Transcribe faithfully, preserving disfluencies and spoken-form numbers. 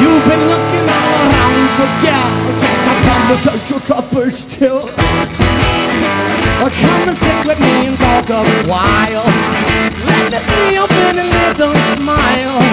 You've been looking all around for gas, so come to take your troubles still. Or come and sit with me and talk a while. Let me see your pretty little smile.